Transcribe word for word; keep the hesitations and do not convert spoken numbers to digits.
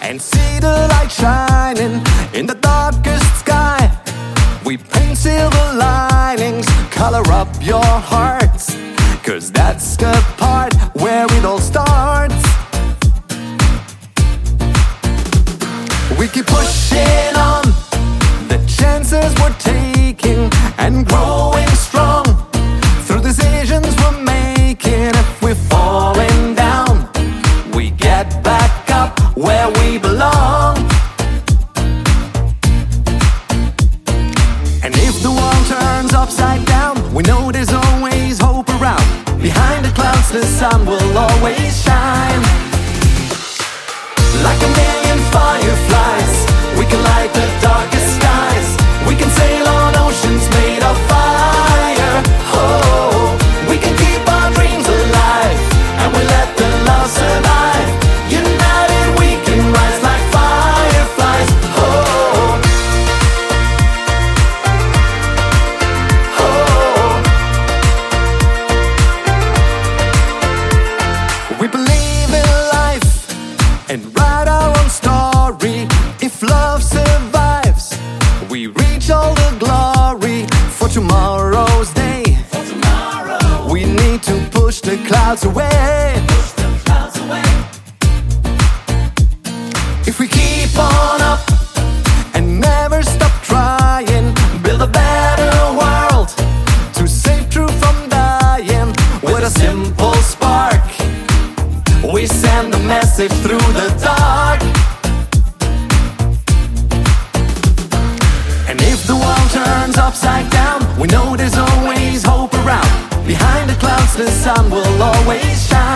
and see the light shining in the darkest sky. We paint silver linings, color up your hearts, 'cause that's the part where it all starts. We keep pushing on the chances we're taking and growing strong through decisions we're making. If we're falling down, we get back up where we belong. And if the world turns upside down, we know there's always hope around. Behind the clouds the sun will always shine. Like a million fireflies, we can light the darkest skies. We can sail on oceans made of fire. Oh, we can keep our dreams alive, and we let the love survive. United we can rise like fireflies. Oh, oh. We believe in life and write our own story. If love survives, we reach all the glory for tomorrow's day. For tomorrow. We need to push the clouds away. Push the clouds away. If we keep on up and never stop trying, build a better world to save truth from dying. With a simple spark, we send a message through the dark. And if the world turns upside down, we know there's always hope around. Behind the clouds the sun will always shine.